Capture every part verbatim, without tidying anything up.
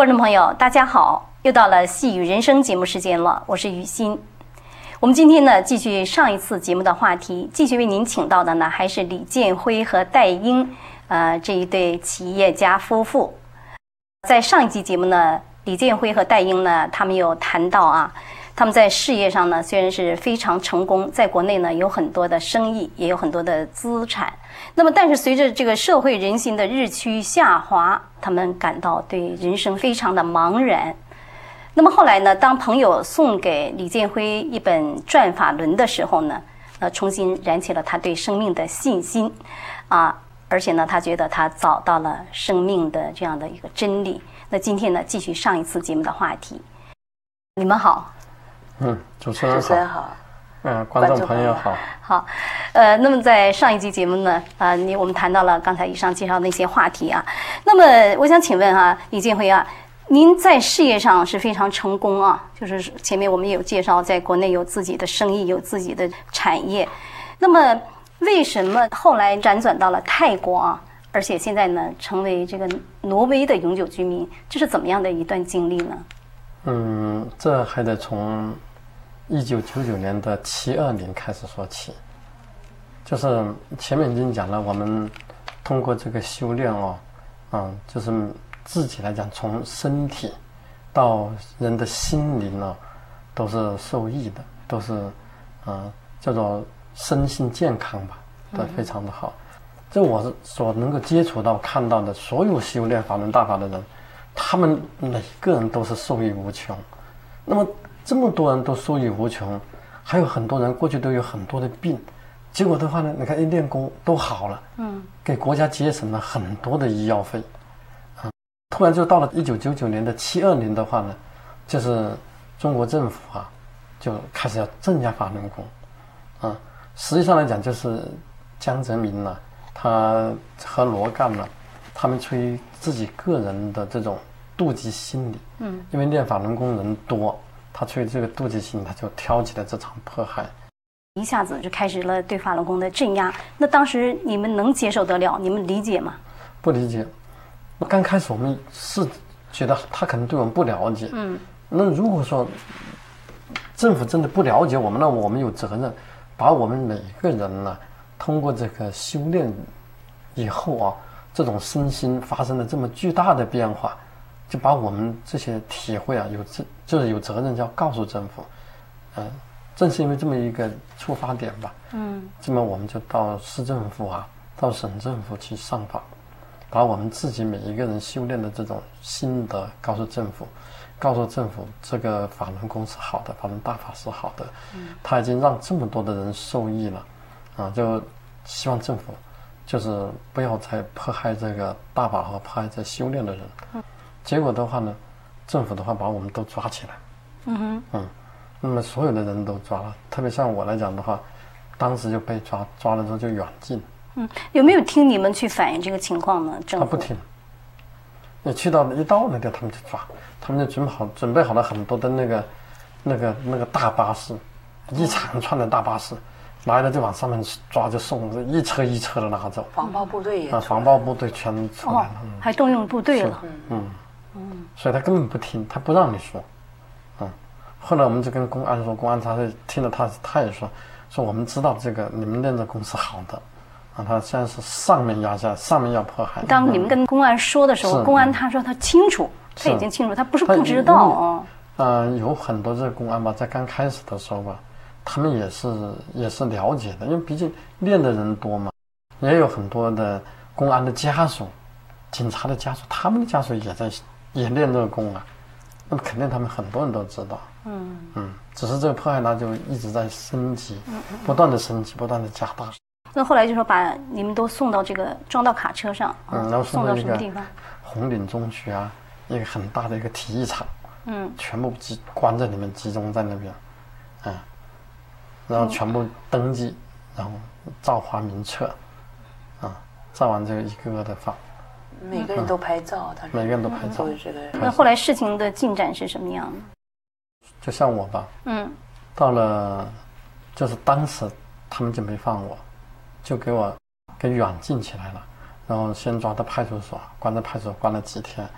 观众朋友，大家好，又到了细语人生节目时间了，我是于欣。我们今天呢，继续上一次节目的话题，继续为您请到的呢，还是李建辉和戴英，呃，这一对企业家夫妇。在上一集节目呢，李建辉和戴英呢，他们有谈到啊，他们在事业上呢，虽然是非常成功，在国内呢有很多的生意，也有很多的资产。那么，但是随着这个社会人心的日趋下滑，他们感到对人生非常的茫然。那么后来呢，当朋友送给李建辉一本《转法轮》的时候呢，呃，重新燃起了他对生命的信心，啊，而且呢，他觉得他找到了生命的这样的一个真理。那今天呢，继续上一次节目的话题。你们好。 嗯，主持人好。 主持人好。 嗯，观众朋友好。 好，呃，那么在上一集节目呢，啊、呃，你我们谈到了刚才以上介绍的那些话题啊。那么我想请问哈、啊，李建辉啊，您在事业上是非常成功啊，就是前面我们也有介绍，在国内有自己的生意，有自己的产业。那么为什么后来辗转到了泰国啊，而且现在呢成为这个挪威的永久居民？这是怎么样的一段经历呢？ 嗯，这还得从一九九九年的七二零开始说起。就是前面已经讲了，我们通过这个修炼哦，嗯，就是自己来讲，从身体到人的心灵呢、哦，都是受益的，都是嗯叫做身心健康吧，都非常的好。这我所能够接触到看到的所有修炼法轮大法的人，他们每个人都是受益无穷。那么这么多人都受益无穷，还有很多人过去都有很多的病，结果的话呢，你看一练功都好了，嗯，给国家节省了很多的医药费，啊，突然就到了一九九九年的七二年的话呢，就是中国政府啊，就开始要镇压法轮功，啊，实际上来讲就是江泽民呢、啊，他和罗干呢、啊，他们出于自己个人的这种妒忌心理，嗯，因为练法轮功人多，他出于这个妒忌心理，他就挑起了这场迫害。 一下子就开始了对法轮功的镇压，那当时你们能接受得了？你们理解吗？ 不理解。刚开始我们是觉得他可能对我们不了解，嗯，那如果说政府真的不了解我们，那我们有责任把我们每个人呢，通过这个修炼以后啊，这种身心发生了这么巨大的变化，就把我们这些体会啊，有这就是有责任要告诉政府，嗯、呃。正是因为这么一个出发点吧，嗯，这么我们就到市政府啊，到省政府去上访，把我们自己每一个人修炼的这种心得告诉政府，告诉政府这个法轮功是好的，法轮大法是好的，嗯，他已经让这么多的人受益了，啊，就希望政府就是不要再迫害这个大法和迫害这修炼的人，嗯，结果的话呢，政府的话把我们都抓起来，嗯哼，嗯。那么所有的人都抓了，特别像我来讲的话，当时就被抓，抓了之后就远近。 嗯，有没有听你们去反映这个情况呢？政府他不听，你去到一到那个他们就抓，他们就准备好准备好了很多的那个那个那个大巴士，一长串的大巴士，来了就往上面抓，就送一车一车的拿走。 防暴部队也啊，防暴部队全出来了， 哦嗯、还动用部队了。 嗯嗯，所以他根本不听，他不让你说。后来我们就跟公安说，公安他是听了他，他也说，说我们知道这个你们练这功是好的，啊，他现在是上面压下，上面要迫害。 当你们跟公安说的时候，公安他说他清楚，他已经清楚，他不是不知道啊。 呃，有很多这个公安吧，在刚开始的时候吧，他们也是也是了解的，因为毕竟练的人多嘛，也有很多的公安的家属、警察的家属，他们的家属也在也练这个功啊。那么肯定他们很多人都知道，嗯嗯，只是这个迫害呢就一直在升级，不断的升级，不断的加大。 那后来就说把你们都送到这个装到卡车上， 嗯，然后送到什么地方？ 红岭中学啊，一个很大的一个体育场，嗯，全部集关在里面，集中在那边，嗯，然后全部登记，然后照花名册，啊，照完这个一个个的放。 每个人都拍照，他每个人都拍照。 这个。 那后来事情的进展是什么样的？ 就像我吧，嗯，到了，就是当时他们就没放我，就给我给软禁起来了，然后先抓到派出所，关在派出所关了几天，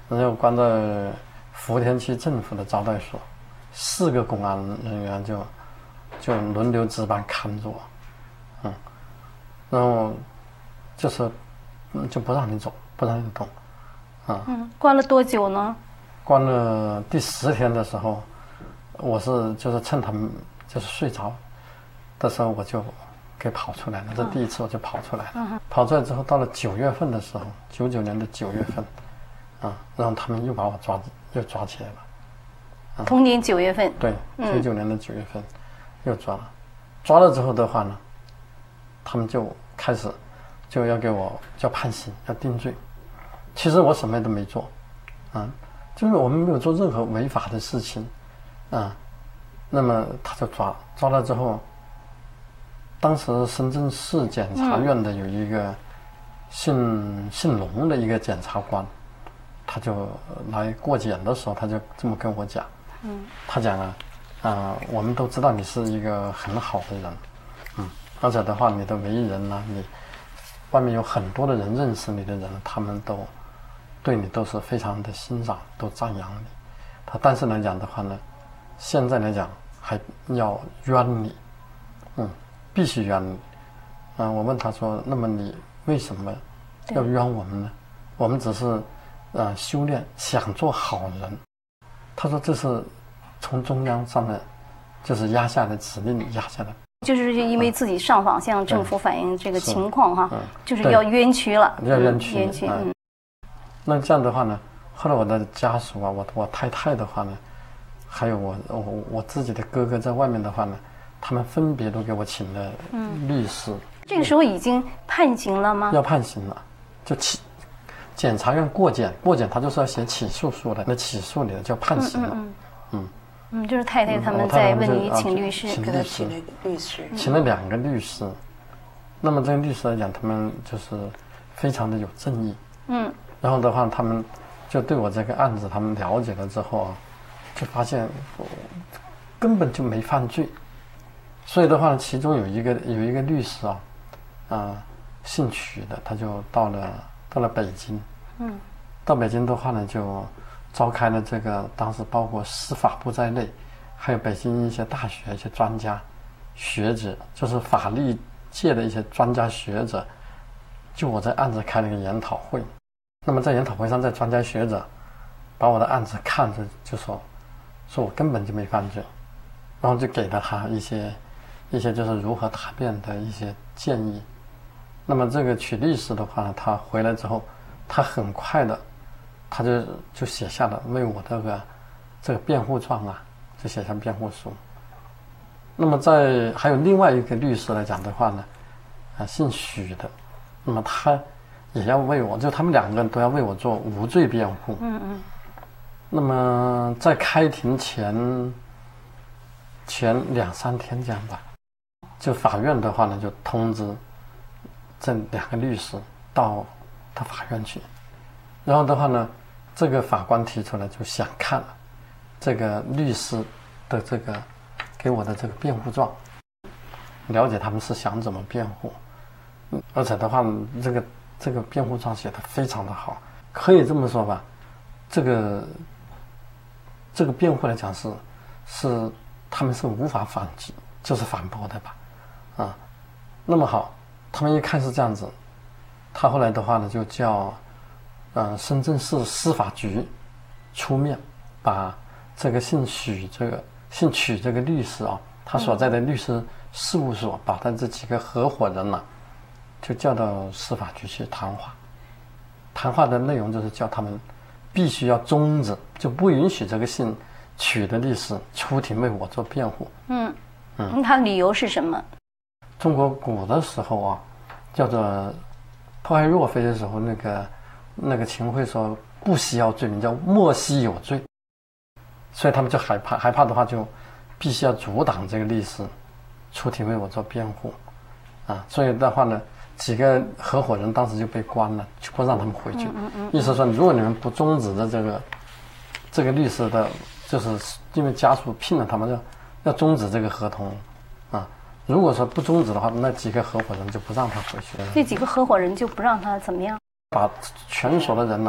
然后关在福田区政府的招待所，四个公安人员就就轮流值班看着我，嗯，然后就是就不让你走，不让你动，啊， 嗯，关了多久呢？ 关了第十天的时候，我是就是趁他们就是睡着的时候，我就给跑出来了。这第一次我就跑出来了。嗯、跑出来之后，到了九月份的时候，九九年的九月份，啊，然后他们又把我抓又抓起来了。 啊、同年九月份。 对，九九年的九月份、嗯、又抓了。抓了之后的话呢，他们就开始就要给我叫判刑，要定罪。其实我什么都没做，啊。就是我们没有做任何违法的事情，啊，那么他就抓抓了之后，当时深圳市检察院的有一个姓姓龙的一个检察官，他就来过检的时候，他就这么跟我讲，嗯，他讲了，啊、呃，我们都知道你是一个很好的人，嗯，而且的话，你的为人呢，你外面有很多的人认识你的人，他们都。对你都是非常的欣赏，都赞扬你。他但是来讲的话呢，现在来讲还要冤你，嗯，必须冤你。啊、呃，我问他说，那么你为什么要冤我们呢？我们只是呃修炼，想做好人。他说这是从中央上面就是压下的指令压下的。 就是因为自己上访向政府反映这个情况哈，嗯、就是要冤屈了， 要冤屈， 冤屈，嗯。 那这样的话呢，后来我的家属啊，我我太太的话呢，还有我我我自己的哥哥在外面的话呢，他们分别都给我请了律师。嗯、 这个时候已经判刑了吗？ 要判刑了，就起检察院过检，过检他就是要写起诉书的，那起诉你的叫判刑了。嗯嗯嗯，嗯，就是太太他们在问你请律师， 请律师， 律师， 请了两个律师。那么这个律师来讲，他们就是非常的有正义。嗯。然后的话，他们就对我这个案子，他们了解了之后啊，就发现我根本就没犯罪。所以的话，其中有一个有一个律师啊，啊、呃，姓曲的，他就到了到了北京。嗯。到北京的话呢，就召开了这个，当时包括司法部在内，还有北京一些大学一些专家学者，就是法律界的一些专家学者，就我这案子开了一个研讨会。那么在研讨会上，在专家学者把我的案子看着，就说说我根本就没犯罪，然后就给了他一些一些就是如何答辩的一些建议。那么这个曲律师的话呢，他回来之后，他很快的，他就就写下了为我这个这个辩护状啊，就写下辩护书。那么在还有另外一个律师来讲的话呢，啊，姓许的，那么他。也要为我，就他们两个人都要为我做无罪辩护。嗯嗯。那么在开庭前前两三天这样吧，就法院的话呢，就通知这两个律师到到法院去。然后的话呢，这个法官提出来就想看这个律师的这个给我的这个辩护状，了解他们是想怎么辩护。而且的话，这个。这个辩护状写得非常的好，可以这么说吧，这个这个辩护来讲是是他们是无法反击，就是反驳的吧，啊，那么好，他们一看是这样子，他后来的话呢就叫呃深圳市司法局出面，把这个姓许这个姓曲这个律师啊，他所在的律师事务所，把他这几个合伙人呢、啊。就叫到司法局去谈话，谈话的内容就是叫他们必须要终止，就不允许这个姓曲的律师出庭为我做辩护。嗯嗯，他理由是什么？ 中国古的时候啊，叫做迫害若非的时候，那个那个秦桧说不惜要罪名，叫莫惜有罪，所以他们就害怕，害怕的话就必须要阻挡这个律师出庭为我做辩护啊，所以的话呢。几个合伙人当时就被关了，就不让他们回去。嗯嗯、意思说，如果你们不终止的这个这个律师的，就是因为家属聘了他们，要要终止这个合同啊。如果说不终止的话，那几个合伙人就不让他回去了。 这几个合伙人就不让他怎么样？ 把全所的人呢、啊，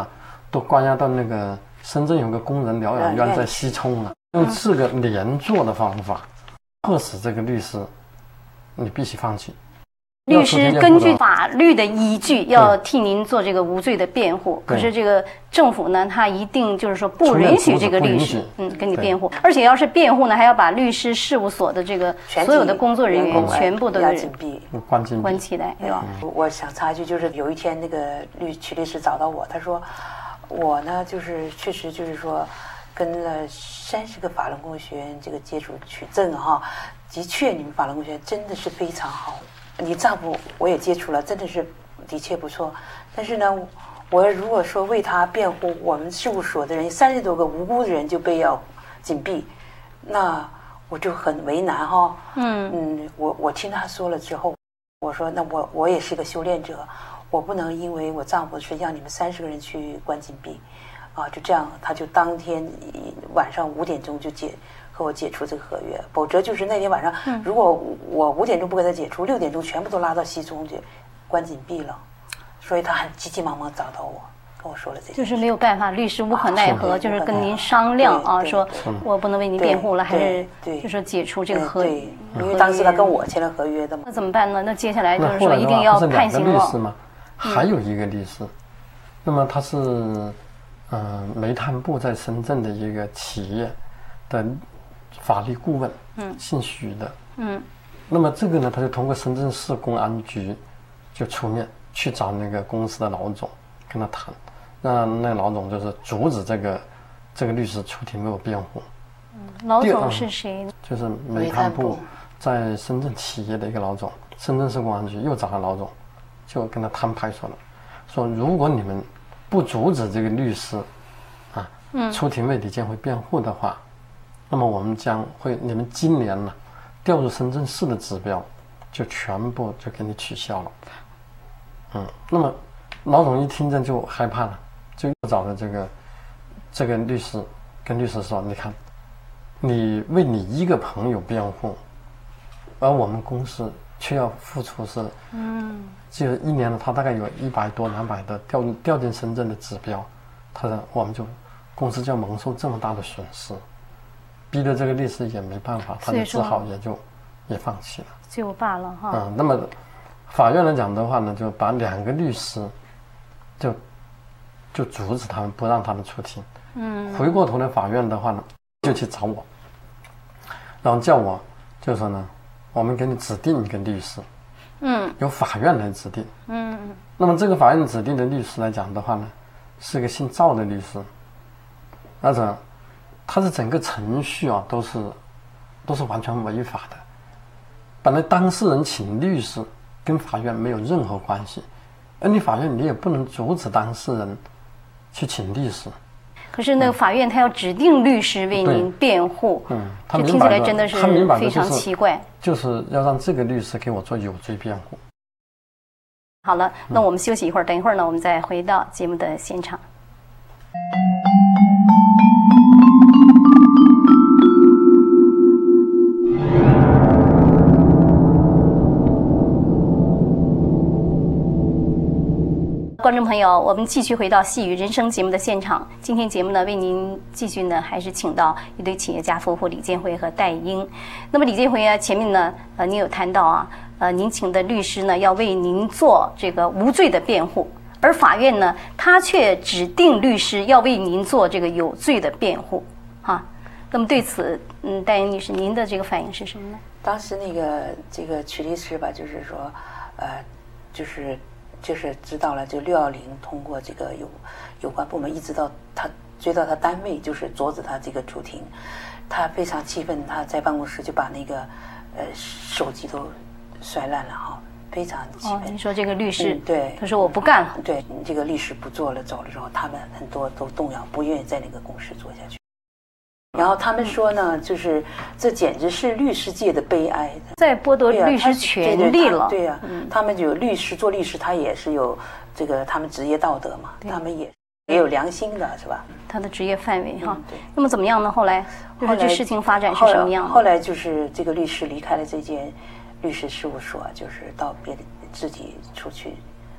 都关押到那个深圳有个工人疗养院在西冲了，用四个连坐的方法，迫使这个律师，你必须放弃。 律师根据法律的依据要替您做这个无罪的辩护，可是这个政府呢，他一定就是说不允许这个律师嗯跟你辩护，而且要是辩护呢，还要把律师事务所的这个所有的工作人员全部都紧闭关禁关起来，对吧？ 我想插一句，就是有一天那个律曲律师找到我，他说我呢就是确实就是说跟了三十个法轮功学员这个接触取证哈，的确你们法轮功学院真的是非常好。你丈夫我也接触了，真的是的确不错。但是呢，我如果说为他辩护，我们事务所的人三十多个无辜的人就被要紧闭，那我就很为难哈。嗯嗯，我我听他说了之后，我说那我我也是个修炼者，我不能因为我丈夫是让你们三十个人去关禁闭，啊，就这样，他就当天晚上五点钟就解。和我解除这个合约，否则就是那天晚上，嗯、如果我五点钟不给他解除，六点钟全部都拉到西中去关禁闭了，所以他很急急忙忙找到我，跟我说了这些， 就是没有办法，律师无可奈何，啊、就是跟您商量啊，说我不能为您辩护了，还是就说解除这个合约， 因为当时他跟我签了合约的嘛。 那怎么办呢？那接下来就是说一定要判刑了。 律师嘛，还有一个律师，那么他是嗯、呃、煤炭部在深圳的一个企业的。法律顾问，嗯，姓许的，嗯，那么这个呢，他就通过深圳市公安局就出面去找那个公司的老总跟他谈，那那老总就是阻止这个这个律师出庭为我辩护。 嗯，老总是谁呢？ 就是煤炭部在深圳企业的一个老总，深圳市公安局又找了老总，就跟他摊牌说了，说如果你们不阻止这个律师啊，嗯，出庭为李建辉辩护的话。那么我们将会，你们今年呢，调入深圳市的指标，就全部就给你取消了。嗯，那么老总一听着就害怕了，就又找了这个这个律师，跟律师说：“你看，你为你一个朋友辩护，而我们公司却要付出是，嗯，就一年呢，他大概有一百多、两百的调调进深圳的指标，他说我们就公司就要蒙受这么大的损失。”逼得这个律师也没办法，他就只好也就也放弃了， 就罢了哈。 嗯，那么法院来讲的话呢，就把两个律师就就阻止他们，不让他们出庭。嗯，回过头来，法院的话呢，就去找我，然后叫我就说呢，我们给你指定一个律师，嗯，由法院来指定。嗯，那么这个法院指定的律师来讲的话呢，是个姓赵的律师，而且。他的整个程序啊，都是都是完全违法的。本来当事人请律师跟法院没有任何关系，而你法院你也不能阻止当事人去请律师。 可是那个法院他要指定律师为您辩护，嗯， 他听起来真的是非常奇怪， 就是要让这个律师给我做有罪辩护。 好了，那我们休息一会儿，等一会儿呢，我们再回到节目的现场。观众朋友，我们继续回到《细语人生》节目的现场。今天节目呢，为您继续呢，还是请到一对企业家夫妇李建辉和戴英。那么李建辉啊，前面呢，呃，您有谈到啊，呃，您请的律师呢，要为您做这个无罪的辩护，而法院呢，他却指定律师要为您做这个有罪的辩护，哈。那么对此，嗯，戴英女士，您的这个反应是什么呢？ 当时那个这个曲律师吧，就是说，呃，就是。就是知道了，就六幺零通过这个有有关部门一直到他追到他单位，就是阻止他这个出庭，他非常气愤，他在办公室就把那个呃手机都摔烂了哈，非常气愤。哦， 你说这个律师、 嗯、对， 他说我不干了， 对，这个律师不做了走了之后，他们很多都动摇，不愿意在那个公司做下去。然后他们说呢，就是这简直是律师界的悲哀， 在剥夺律师权利了。 对呀、啊，嗯，他们有律师做律师，他也是有这个他们职业道德嘛，他们也也有良心的，是吧？ 他的职业范围哈、 嗯。对。 那么怎么样呢？后来就是这事情发展是什么样的？ 后来就是这个律师离开了这间律师事务所，就是到别的自己出去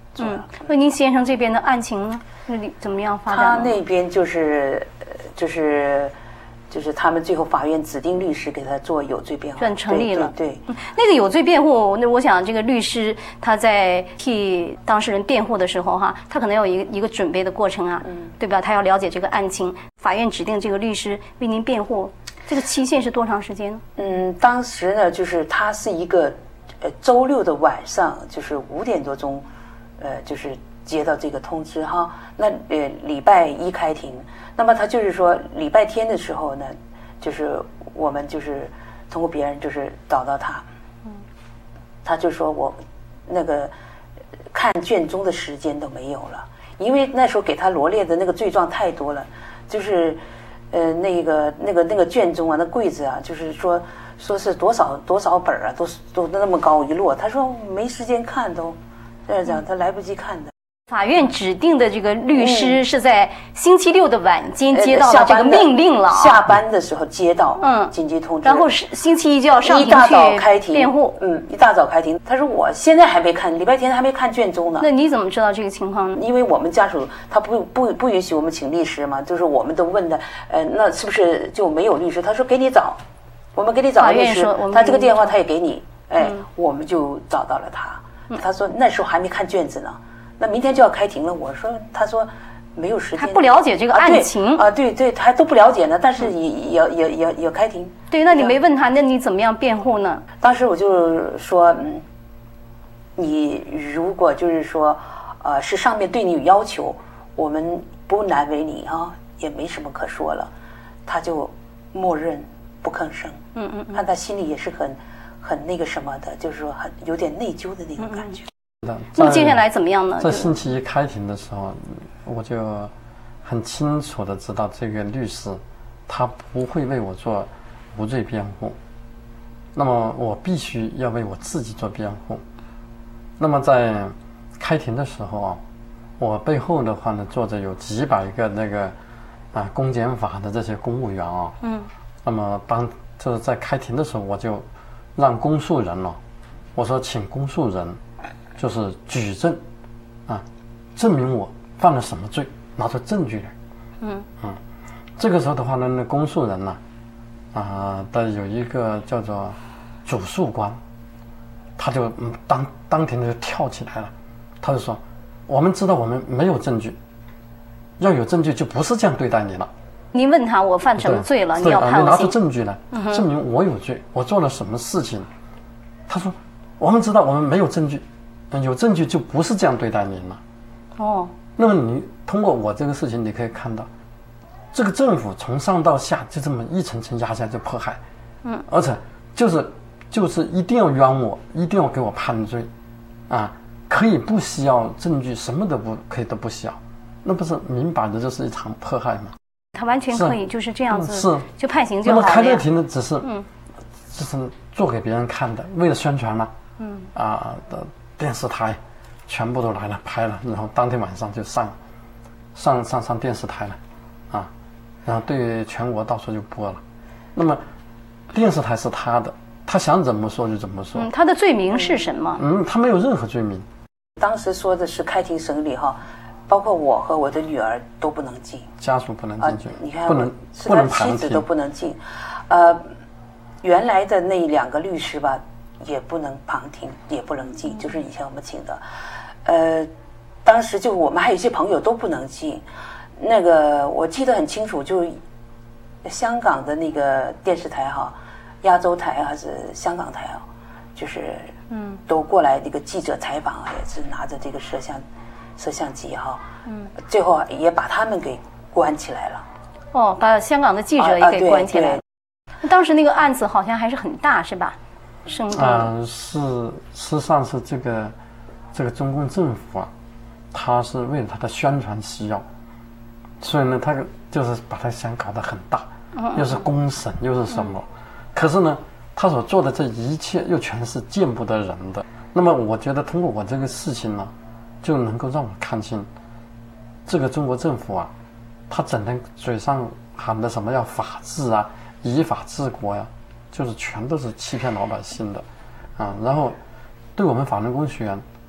做了。 嗯，那您先生这边的案情呢？那里怎么样发展？ 他那边就是就是就是他们最后法院指定律师给他做有罪辩护， 算成立了。 对，对嗯，那个有罪辩护，那我想这个律师他在替当事人辩护的时候哈，他可能要有一个一个准备的过程啊，嗯，对吧？他要了解这个案情，法院指定这个律师为您辩护，这个期限是多长时间呢？ 嗯，当时呢，就是他是一个呃周六的晚上，就是五点多钟，呃，就是接到这个通知哈。那呃礼拜一开庭，那么他就是说礼拜天的时候呢，就是我们就是通过别人就是找到他，嗯，他就说我那个看卷宗的时间都没有了，因为那时候给他罗列的那个罪状太多了，就是呃那个那个那个卷宗啊，那柜子啊，就是说说是多少多少本啊，都都那么高一摞，他说没时间看都，这样他来不及看的。 法院指定的这个律师是在星期六的晚间接到了这个命令了、啊， 下班的时候接到， 嗯， 紧急通知， 然后是星期一就要上庭去一大早开庭辩护， 嗯，一大早开庭。他说我现在还没看，礼拜天还没看卷宗呢。 那你怎么知道这个情况呢？ 因为我们家属他不不不允许我们请律师嘛，就是我们都问的，呃，那是不是就没有律师？他说给你找，我们给你找律师，他这个电话他也给你，哎，嗯、我们就找到了他。嗯、他说那时候还没看卷子呢。那明天就要开庭了，我说，他说没有时间， 还不了解这个案情啊，对 啊, 对, 对，还都不了解呢，但是也也也也也开庭。 对，那你没问他，那你怎么样辩护呢？ 当时我就说，嗯，你如果就是说，呃，是上面对你有要求，我们不难为你啊，也没什么可说了，他就默认不吭声。嗯嗯，看他心里也是很很那个什么的，就是说很有点内疚的那种感觉。嗯那么接下来怎么样呢？ 在星期一开庭的时候，我就很清楚的知道这个律师他不会为我做无罪辩护，那么我必须要为我自己做辩护。那么在开庭的时候啊，我背后的话呢坐着有几百个那个啊公检法的这些公务员啊，嗯，那么当就是在开庭的时候，我就让公诉人了、啊，我说请公诉人。就是举证，啊，证明我犯了什么罪，拿出证据来。嗯嗯，这个时候的话呢，那公诉人呢、啊，啊的有一个叫做主诉官，他就嗯当当庭就跳起来了，他就说：“我们知道我们没有证据，要有证据就不是这样对待你了。” 您问他我犯什么罪了？你要判我拿出证据来，证明我有罪，我做了什么事情。他说：“我们知道我们没有证据。”有证据就不是这样对待您了。哦，那么你通过我这个事情，你可以看到，这个政府从上到下就这么一层层压下去迫害，嗯，而且就是就是一定要冤我，一定要给我判罪，啊，可以不需要证据，什么都不可以都不需要，那不是明摆的就是一场迫害吗？ 他完全可以就是这样子， 是就判刑就好了。 那么开这个庭呢，只是嗯，只是做给别人看的，为了宣传嘛，嗯啊的。电视台全部都来了，拍了，然后当天晚上就上上上上电视台了，啊，然后对全国到处就播了。那么电视台是他的，他想怎么说就怎么说。 嗯，他的罪名是什么？ 嗯，他没有任何罪名。 当时说的是开庭审理哈，包括我和我的女儿都不能进， 家属不能进去， 啊、你看不能是他妻子都不能进，呃，原来的那两个律师吧。也不能旁听，也不能进，就是以前我们请的，呃，当时就我们还有一些朋友都不能进。那个我记得很清楚，就是香港的那个电视台哈，亚洲台还是香港台啊，就是嗯，都过来那个记者采访啊，也是拿着这个摄像摄像机哈，嗯，最后也把他们给关起来了。 哦，把香港的记者也给关起来了。啊、当时那个案子好像还是很大，是吧？ 啊、呃，是，事实上是这个，这个中共政府啊，他是为了他的宣传需要，所以呢，他就是把他想搞得很大，又是公审又是什么，可是呢，他所做的这一切又全是见不得人的。那么，我觉得通过我这个事情呢，就能够让我看清，这个中国政府啊，他整天嘴上喊的什么要法治啊，依法治国呀、啊。就是全都是欺骗老百姓的，啊，然后对我们法轮功学员，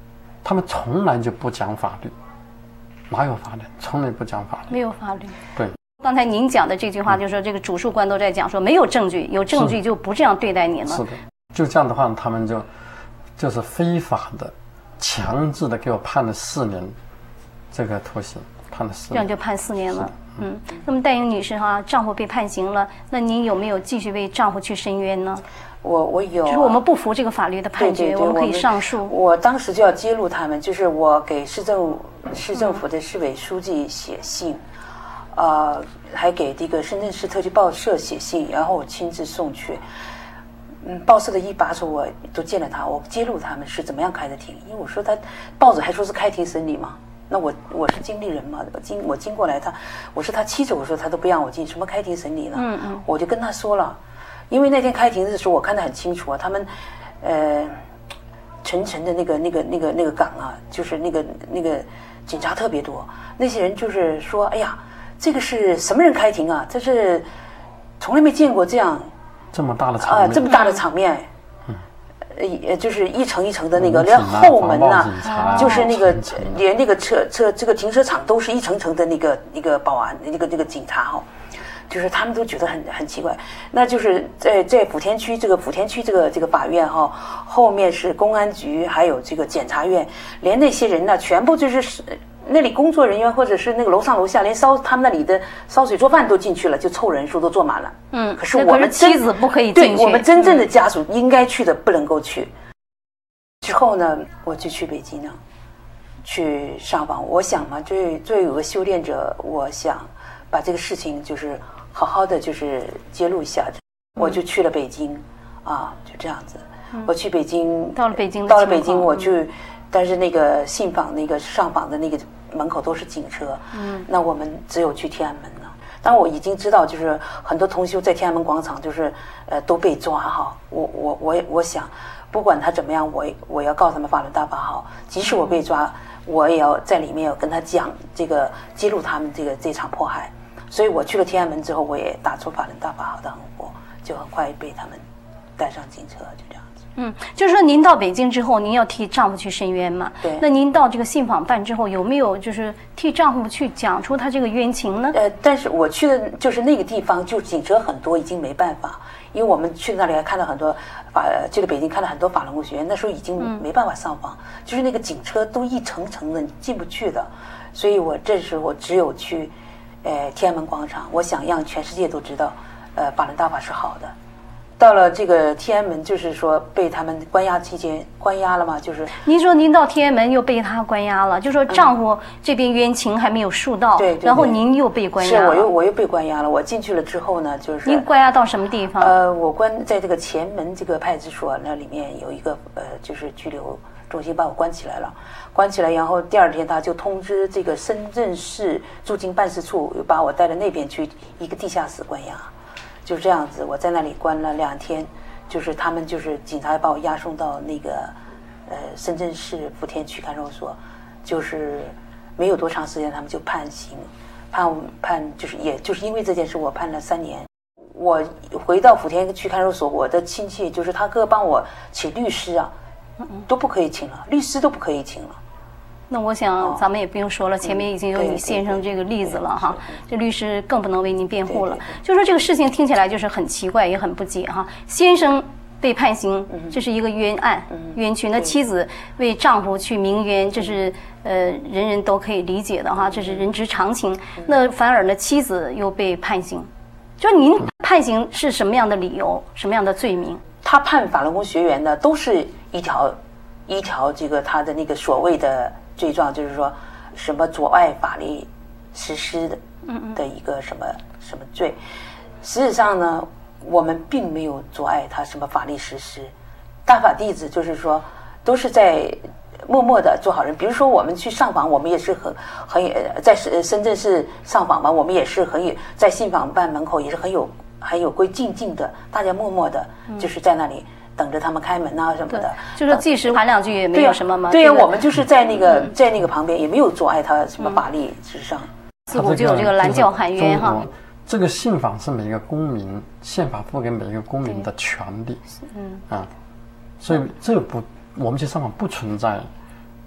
他们从来就不讲法律，哪有法律？从来不讲法律， 没有法律。 对。 刚才您讲的这句话，就是说这个主述官都在讲说，没有证据，有证据就不这样对待你了。 是的，就这样的话，他们就就是非法的、强制的给我判了四年这个徒刑，判了四年， 这样就判四年了。嗯，那么戴英女士哈，丈夫被判刑了，那您有没有继续为丈夫去申冤呢？ 我我有、啊， 就是我们不服这个法律的判决， 对对对， 我们可以上诉。 我, 我当时就要揭露他们，就是我给市政市政府的市委书记写信。嗯呃，还给这个深圳市特区报社写信，然后我亲自送去。嗯，报社的一把手我都见了他，我揭露他们是怎么样开的庭，因为我说他报纸还说是开庭审理嘛，那我我是经理人嘛，我经我经过来他，我是他妻子，我说他都不让我进，什么开庭审理呢？嗯嗯，我就跟他说了，因为那天开庭的时候我看得很清楚啊，他们呃层层的那个那个那个那个岗啊，就是那个那个警察特别多，那些人就是说，哎呀。这个是什么人开庭啊？这是从来没见过这样这么大的场面啊、呃，这么大的场面，嗯，呃，就是一层一层的那个，连后门呐、啊，就是那个连那个车车这个停车场都是一层层的那个那个保安，那个那个警察哈、哦，就是他们都觉得很很奇怪。那就是在在莆田区这个莆田区这个这个法院哈、哦，后面是公安局，还有这个检察院，连那些人呢，全部就是。那里工作人员或者是那个楼上楼下，连烧他们那里的烧水做饭都进去了，就凑人数都坐满了。嗯，可是我们妻子不可以进去， 对我们真正的家属应该去的不能够去。之后呢，我就去北京了，去上访。我想嘛，作为作为有个修炼者，我想把这个事情就是好好的就是揭露一下。我就去了北京，啊，就这样子。我去北京， 到了北京， 到了北京我去。但是那个信访那个上访的那个门口都是警车，嗯，那我们只有去天安门了。但我已经知道，就是很多同修在天安门广场，就是呃都被抓哈。我我我我想，不管他怎么样，我我要告他们法轮大法好。即使我被抓，我也要在里面要跟他讲这个揭露他们这个这场迫害。所以我去了天安门之后，我也打出法轮大法好的横幅，就很快被他们带上警车，就这样。 嗯，就是说您到北京之后，您要替丈夫去申冤嘛？ 对。 那您到这个信访办之后，有没有就是替丈夫去讲出他这个冤情呢？ 呃，但是我去的就是那个地方，就警车很多，已经没办法，因为我们去那里还看到很多法，去了北京看了很多法轮功学员，那时候已经没办法上访，嗯、就是那个警车都一层层的进不去的，所以我这时候我只有去，呃，天安门广场，我想让全世界都知道，呃，法轮大法是好的。到了这个天安门，就是说被他们关押期间关押了嘛，就是您说您到天安门又被他关押了，就说丈夫这边冤情还没有述到， 嗯、对, 对, 对， 然后您又被关押了， 是我又我又被关押了。我进去了之后呢，就是您关押到什么地方？ 呃，我关在这个前门这个派出所那里面有一个呃，就是拘留中心，把我关起来了，关起来，然后第二天他就通知这个深圳市驻京办事处，又把我带到那边去一个地下室关押。就这样子，我在那里关了两天，就是他们就是警察把我押送到那个呃深圳市莆田区看守所，就是没有多长时间，他们就判刑，判判就是也就是因为这件事，我判了三年。我回到莆田区看守所，我的亲戚就是他哥帮我请律师啊，都不可以请了，律师都不可以请了。 那我想咱们也不用说了，前面已经有你先生这个例子了哈，这律师更不能为您辩护了。就说这个事情听起来就是很奇怪，也很不解哈。先生被判刑，这是一个冤案、冤屈。那妻子为丈夫去鸣冤，这是呃人人都可以理解的哈，这是人之常情。那反而呢，妻子又被判刑，就您判刑是什么样的理由，什么样的罪名？ 他判法轮功学员呢，都是一条一条这个他的那个所谓的。罪状就是说，什么阻碍法律实施的的一个什么什么罪，事实上呢，我们并没有阻碍他什么法律实施。大法弟子就是说，都是在默默的做好人。比如说，我们去上访，我们也是很很在深圳市上访嘛，我们也是很有在信访办门口也是很有很有规静静的，大家默默的就是在那里。等着他们开门啊什么的， 就是即使喊两句也没有什么嘛。 对呀、啊，我们就是在那个、嗯、在那个旁边，也没有阻碍他什么法律之上。 自古就有这个拦轿喊冤哈。 这个信访是每个公民宪法赋给每一个公民的权利。嗯啊，所以这不我们去上访不存在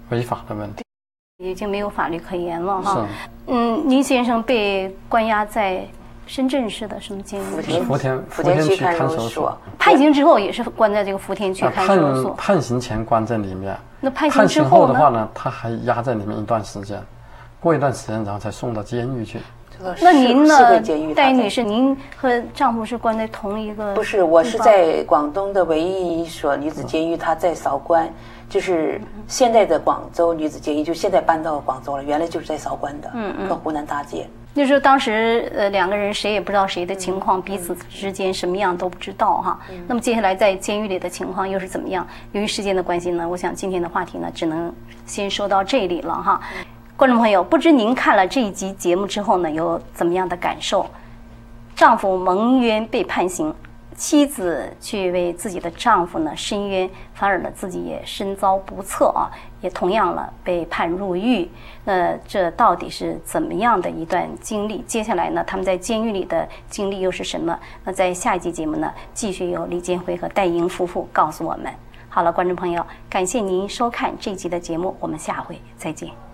违法的问题， 已经没有法律可言了哈。 是。 嗯，林先生被关押在深圳市的什么监狱？ 福田福田福田区区看守看守所。 判刑之后也是关在这个福田区看守所。 判判刑前关在里面， 那判刑判刑之后呢？ 后的话呢，他还压在里面一段时间，过一段时间然后才送到监狱去。 那您呢，戴戴女士，您和丈夫是关在同一个？ 不是，我是在广东的唯一一所女子监狱，她在韶关，就是现在的广州女子监狱，就现在搬到广州了，原来就是在韶关的，嗯嗯，跟湖南搭界。 就是说当时呃两个人谁也不知道谁的情况，彼此之间什么样都不知道哈。那么接下来在监狱里的情况又是怎么样？由于时间的关系呢，我想今天的话题呢只能先说到这里了哈。观众朋友，不知您看了这一集节目之后呢，有怎么样的感受？丈夫蒙冤被判刑，妻子却为自己的丈夫呢申冤，反而呢自己也身遭不测啊，也同样了被判入狱。那这到底是怎么样的一段经历？接下来呢，他们在监狱里的经历又是什么？那在下一集节目呢，继续由李建辉和戴英夫妇告诉我们。好了，观众朋友，感谢您收看这集的节目，我们下回再见。